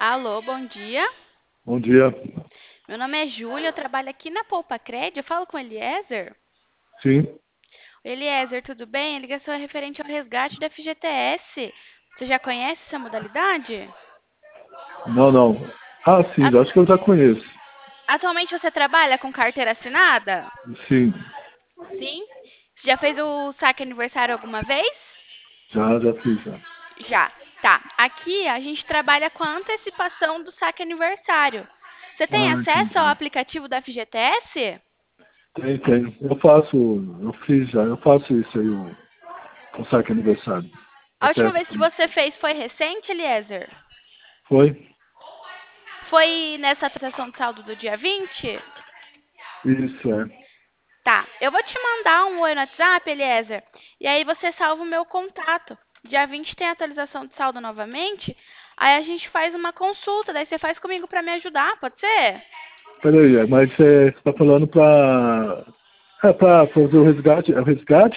Alô, bom dia. Bom dia. Meu nome é Júlia, eu trabalho aqui na Poupa Cred. Eu falo com o Eliezer. Sim? Eliezer, tudo bem? A ligação é referente ao resgate da FGTS. Você já conhece essa modalidade? Não, não. Ah, sim, A- acho que eu já conheço. Atualmente você trabalha com carteira assinada? Sim, Sim. Você já fez o saque aniversário alguma vez? já fiz, já. Já. Tá. Aqui a gente trabalha com a antecipação do saque aniversário. Você tem Ah, acesso ao entendi. aplicativo da FGTS? Tem. Eu fiz já, eu faço isso aí, o saque aniversário. A Eu última pego vez que sim. você fez foi recente, Eliezer? Foi? Foi nessa atualização de saldo do dia 20? Isso, é. Tá. Eu vou te mandar um oi no WhatsApp, Eliezer. E aí você salva o meu contato. Dia 20 tem atualização de saldo novamente. Aí a gente faz uma consulta. Daí você faz comigo pra me ajudar, pode ser? Peraí, mas você está falando pra fazer o resgate, é o resgate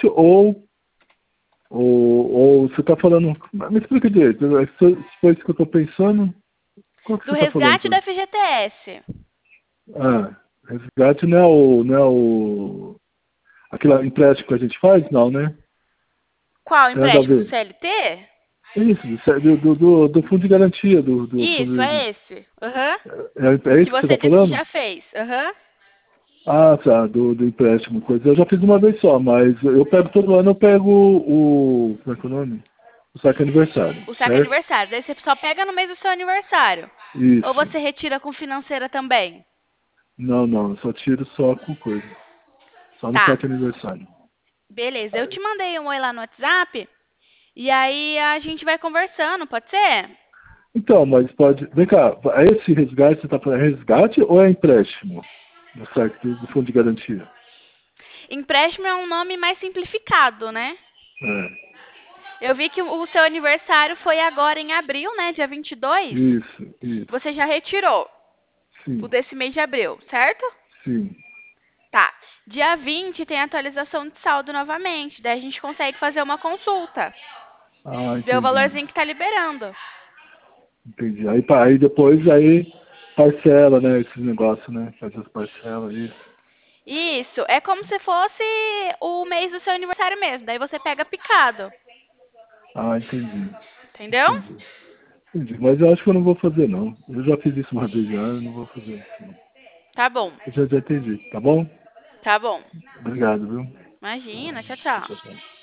ou você está falando, me explica direito, se foi isso que eu estou pensando, qual que Do você está falando? resgate da FGTS. Ah, resgate não é o aquele empréstimo que a gente faz? Não, né? Qual Tem nada a empréstimo do ver. CLT? Isso, do fundo de garantia, do Isso, fundo de... é esse. Aham. É Que isso que você você está disse que falando? já fez. Aham. Ah, tá, do empréstimo, coisa. Eu já fiz uma vez só, mas eu pego todo ano, eu pego como é que é o nome? O saque aniversário, O saque certo? aniversário. Daí você só pega no mês do seu aniversário. Ou Isso. você retira com financeira também? Não, não, eu só tiro só com coisa. Só no Tá. saque aniversário. Beleza. Eu te mandei um oi lá no WhatsApp. E aí a gente vai conversando, pode ser? Então, mas pode... Vem cá, esse resgate, você está falando, é resgate ou é empréstimo? No saque do fundo de garantia? Empréstimo é um nome mais simplificado, né? É, Eu vi que o seu aniversário foi agora em abril, né? Dia 22. isso. Você já retirou o Sim, desse mês de abril, certo? sim. Tá. Dia 20 tem atualização de saldo novamente. Daí a gente consegue fazer uma consulta. Ah, Ver o entendi. valorzinho que tá liberando. Entendi. Aí depois aí parcela, né? Esses negócios, né? Faz as parcelas, isso. Isso. É como se fosse o mês do seu aniversário mesmo. Daí você pega picado. Ah, entendi. Entendeu? Entendi. Entendi. Mas eu acho que eu não vou fazer não. Eu já fiz isso uma vez já, eu não vou fazer isso não. Tá bom. Eu já entendi, tá bom? Tá bom. Obrigado, viu? Imagina. Tchau, tchau. Tchau, tchau.